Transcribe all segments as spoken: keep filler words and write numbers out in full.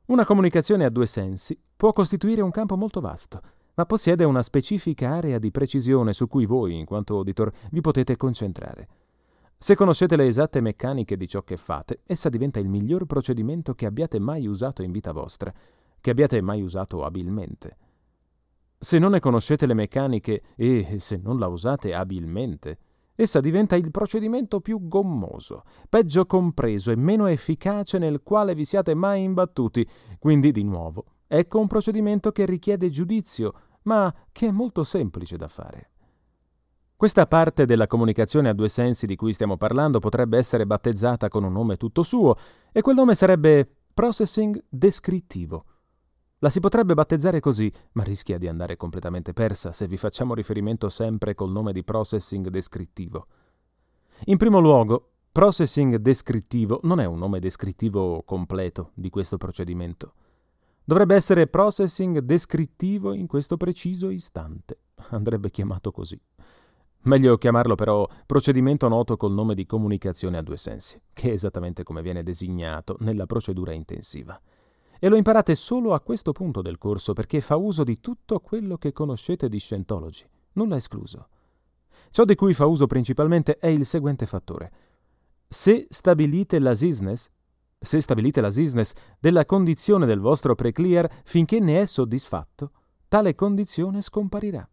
Una comunicazione a due sensi può costituire un campo molto vasto, ma possiede una specifica area di precisione su cui voi, in quanto auditor, vi potete concentrare. Se conoscete le esatte meccaniche di ciò che fate, essa diventa il miglior procedimento che abbiate mai usato in vita vostra, che abbiate mai usato abilmente. Se non ne conoscete le meccaniche e se non la usate abilmente, essa diventa il procedimento più gommoso, peggio compreso e meno efficace nel quale vi siate mai imbattuti. Quindi, di nuovo, ecco un procedimento che richiede giudizio, ma che è molto semplice da fare. Questa parte della comunicazione a due sensi di cui stiamo parlando potrebbe essere battezzata con un nome tutto suo, e quel nome sarebbe processing descrittivo. La si potrebbe battezzare così, ma rischia di andare completamente persa se vi facciamo riferimento sempre col nome di processing descrittivo. In primo luogo, processing descrittivo non è un nome descrittivo completo di questo procedimento. Dovrebbe essere processing descrittivo in questo preciso istante. Andrebbe chiamato così. Meglio chiamarlo però procedimento noto col nome di comunicazione a due sensi, che è esattamente come viene designato nella procedura intensiva. E lo imparate solo a questo punto del corso perché fa uso di tutto quello che conoscete di Scientology, nulla escluso. Ciò di cui fa uso principalmente è il seguente fattore. Se stabilite la SISNES, se stabilite la SISNES della condizione del vostro pre-clear finché ne è soddisfatto, tale condizione scomparirà.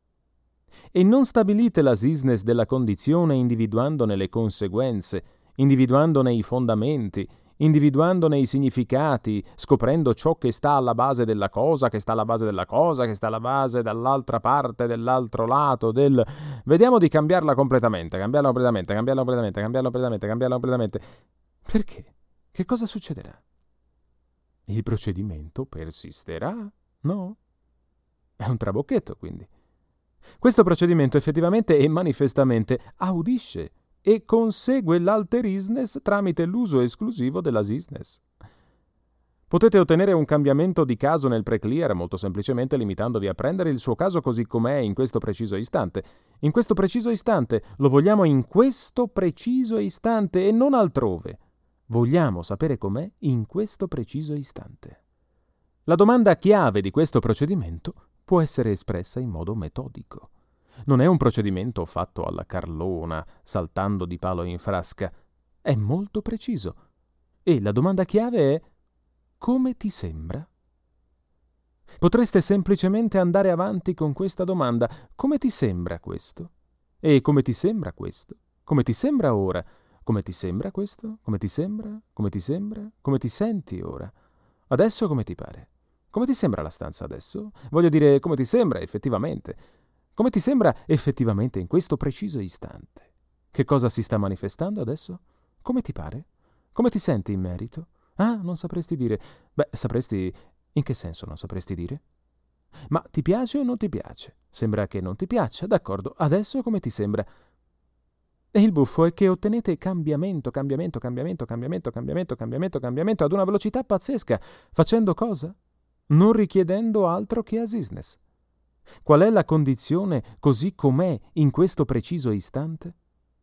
E non stabilite la SISNES della condizione individuandone le conseguenze, individuandone i fondamenti, individuandone i significati, scoprendo ciò che sta alla base della cosa, che sta alla base della cosa, che sta alla base dall'altra parte, dell'altro lato, del... Vediamo di cambiarla completamente, cambiarla completamente, cambiarla completamente, cambiarla completamente, cambiarla completamente. Perché? Che cosa succederà? Il procedimento persisterà? No? È un trabocchetto, quindi. Questo procedimento effettivamente e manifestamente audisce e consegue l'alterisness tramite l'uso esclusivo della SISNES. Potete ottenere un cambiamento di caso nel pre-clear molto semplicemente limitandovi a prendere il suo caso così com'è in questo preciso istante. In questo preciso istante, lo vogliamo in questo preciso istante e non altrove. Vogliamo sapere com'è in questo preciso istante. La domanda chiave di questo procedimento può essere espressa in modo metodico. Non è un procedimento fatto alla carlona, saltando di palo in frasca. È molto preciso. E la domanda chiave è: come ti sembra? Potreste semplicemente andare avanti con questa domanda: come ti sembra questo? E come ti sembra questo? Come ti sembra ora? Come ti sembra questo? Come ti sembra? Come ti sembra? Come ti senti ora? Adesso come ti pare? Come ti sembra la stanza adesso? Voglio dire, come ti sembra effettivamente? Come ti sembra effettivamente in questo preciso istante? Che cosa si sta manifestando adesso? Come ti pare? Come ti senti in merito? Ah, non sapresti dire. Beh, sapresti... In che senso non sapresti dire? Ma ti piace o non ti piace? Sembra che non ti piaccia, d'accordo. Adesso come ti sembra? E il buffo è che ottenete cambiamento, cambiamento, cambiamento, cambiamento, cambiamento, cambiamento, cambiamento ad una velocità pazzesca. Facendo cosa? Non richiedendo altro che a SISNES. Qual è la condizione così com'è in questo preciso istante?